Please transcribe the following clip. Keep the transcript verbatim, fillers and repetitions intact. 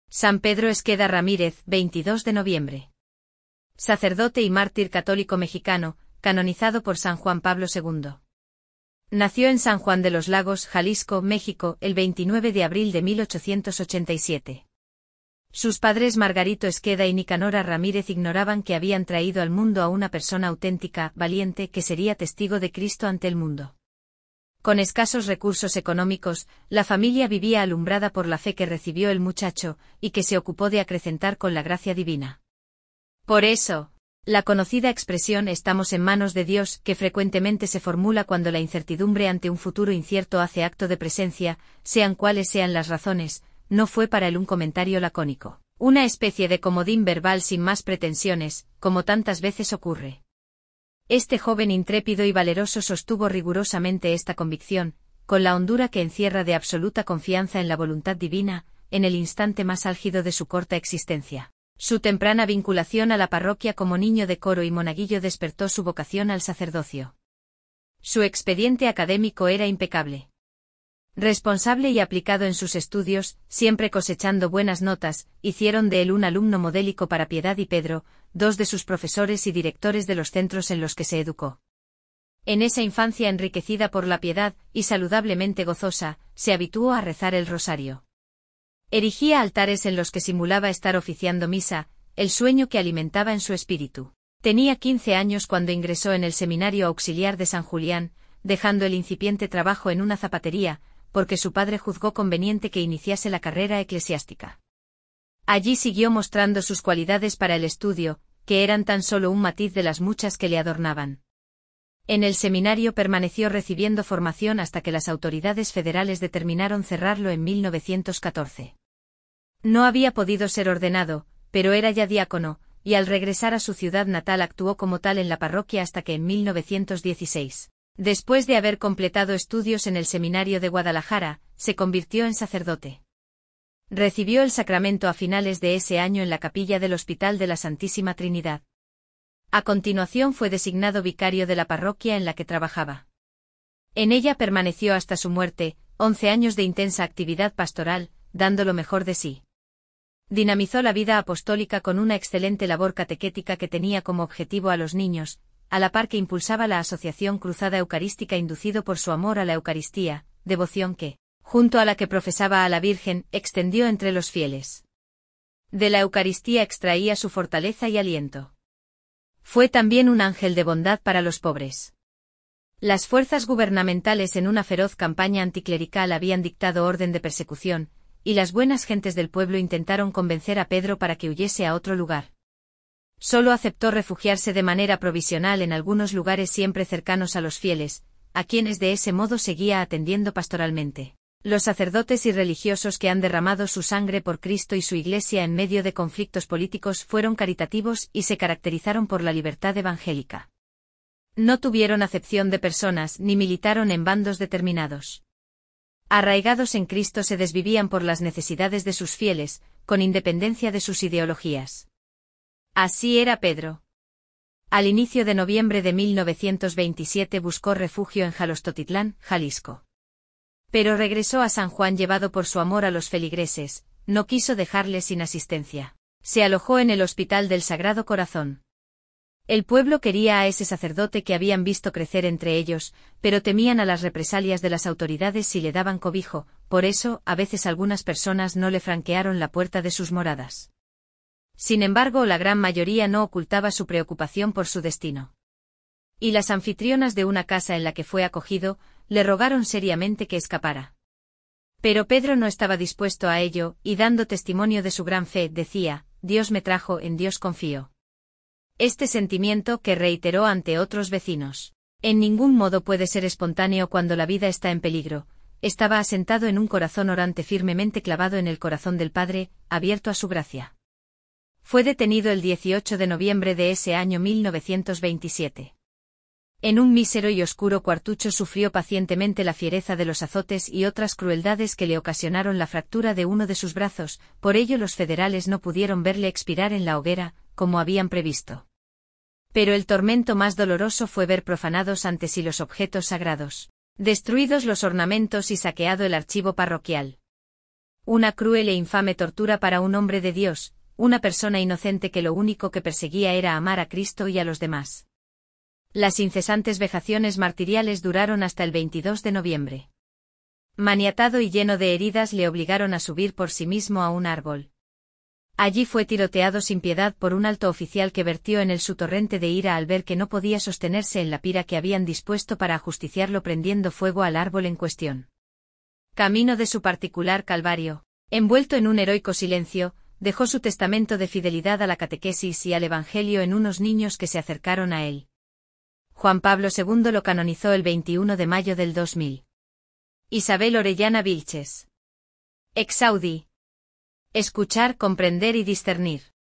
San Pedro Esqueda Ramírez, veintidós de noviembre. Sacerdote y mártir católico mexicano, canonizado por San Juan Pablo segundo. Nació en San Juan de los Lagos, Jalisco, México, el veintinueve de abril de mil ochocientos ochenta y siete. Sus padres Margarito Esqueda y Nicanora Ramírez ignoraban que habían traído al mundo a una persona auténtica, valiente, que sería testigo de Cristo ante el mundo. Con escasos recursos económicos, la familia vivía alumbrada por la fe que recibió el muchacho, y que se ocupó de acrecentar con la gracia divina. Por eso, la conocida expresión «estamos en manos de Dios», que frecuentemente se formula cuando la incertidumbre ante un futuro incierto hace acto de presencia, sean cuales sean las razones, no fue para él un comentario lacónico, una especie de comodín verbal sin más pretensiones, como tantas veces ocurre. Este joven intrépido y valeroso sostuvo rigurosamente esta convicción, con la hondura que encierra de absoluta confianza en la voluntad divina, en el instante más álgido de su corta existencia. Su temprana vinculación a la parroquia como niño de coro y monaguillo despertó su vocación al sacerdocio. Su expediente académico era impecable. Responsable y aplicado en sus estudios, siempre cosechando buenas notas, hicieron de él un alumno modélico para Piedad y Pedro, dos de sus profesores y directores de los centros en los que se educó. En esa infancia enriquecida por la piedad, y saludablemente gozosa, se habituó a rezar el rosario. Erigía altares en los que simulaba estar oficiando misa, el sueño que alimentaba en su espíritu. Tenía quince años cuando ingresó en el Seminario Auxiliar de San Julián, dejando el incipiente trabajo en una zapatería, porque su padre juzgó conveniente que iniciase la carrera eclesiástica. Allí siguió mostrando sus cualidades para el estudio, que eran tan solo un matiz de las muchas que le adornaban. En el seminario permaneció recibiendo formación hasta que las autoridades federales determinaron cerrarlo en mil novecientos catorce. No había podido ser ordenado, pero era ya diácono, y al regresar a su ciudad natal actuó como tal en la parroquia hasta que en mil novecientos dieciséis, después de haber completado estudios en el Seminario de Guadalajara, se convirtió en sacerdote. Recibió el sacramento a finales de ese año en la capilla del Hospital de la Santísima Trinidad. A continuación fue designado vicario de la parroquia en la que trabajaba. En ella permaneció hasta su muerte, once años de intensa actividad pastoral, dando lo mejor de sí. Dinamizó la vida apostólica con una excelente labor catequética que tenía como objetivo a los niños, a la par que impulsaba la Asociación Cruzada Eucarística inducido por su amor a la Eucaristía, devoción que, junto a la que profesaba a la Virgen, extendió entre los fieles. De la Eucaristía extraía su fortaleza y aliento. Fue también un ángel de bondad para los pobres. Las fuerzas gubernamentales en una feroz campaña anticlerical habían dictado orden de persecución, y las buenas gentes del pueblo intentaron convencer a Pedro para que huyese a otro lugar. Solo aceptó refugiarse de manera provisional en algunos lugares siempre cercanos a los fieles, a quienes de ese modo seguía atendiendo pastoralmente. Los sacerdotes y religiosos que han derramado su sangre por Cristo y su Iglesia en medio de conflictos políticos fueron caritativos y se caracterizaron por la libertad evangélica. No tuvieron acepción de personas ni militaron en bandos determinados. Arraigados en Cristo se desvivían por las necesidades de sus fieles, con independencia de sus ideologías. Así era Pedro. Al inicio de noviembre de mil novecientos veintisiete buscó refugio en Jalostotitlán, Jalisco. Pero regresó a San Juan llevado por su amor a los feligreses, no quiso dejarles sin asistencia. Se alojó en el Hospital del Sagrado Corazón. El pueblo quería a ese sacerdote que habían visto crecer entre ellos, pero temían a las represalias de las autoridades si le daban cobijo, por eso, a veces algunas personas no le franquearon la puerta de sus moradas. Sin embargo, la gran mayoría no ocultaba su preocupación por su destino. Y las anfitrionas de una casa en la que fue acogido, le rogaron seriamente que escapara. Pero Pedro no estaba dispuesto a ello, y dando testimonio de su gran fe, decía, «Dios me trajo, en Dios confío». Este sentimiento que reiteró ante otros vecinos, en ningún modo puede ser espontáneo cuando la vida está en peligro, estaba asentado en un corazón orante firmemente clavado en el corazón del Padre, abierto a su gracia. Fue detenido el dieciocho de noviembre de ese año mil novecientos veintisiete. En un mísero y oscuro cuartucho sufrió pacientemente la fiereza de los azotes y otras crueldades que le ocasionaron la fractura de uno de sus brazos, por ello los federales no pudieron verle expirar en la hoguera, como habían previsto. Pero el tormento más doloroso fue ver profanados ante sí los objetos sagrados, destruidos los ornamentos y saqueado el archivo parroquial. Una cruel e infame tortura para un hombre de Dios, una persona inocente que lo único que perseguía era amar a Cristo y a los demás. Las incesantes vejaciones martiriales duraron hasta el veintidós de noviembre. Maniatado y lleno de heridas le obligaron a subir por sí mismo a un árbol. Allí fue tiroteado sin piedad por un alto oficial que vertió en él su torrente de ira al ver que no podía sostenerse en la pira que habían dispuesto para ajusticiarlo prendiendo fuego al árbol en cuestión. Camino de su particular calvario, envuelto en un heroico silencio, dejó su testamento de fidelidad a la catequesis y al Evangelio en unos niños que se acercaron a él. Juan Pablo segundo lo canonizó el veintiuno de mayo del dos mil. Isabel Orellana Vilches. Exaudi. Escuchar, comprender y discernir.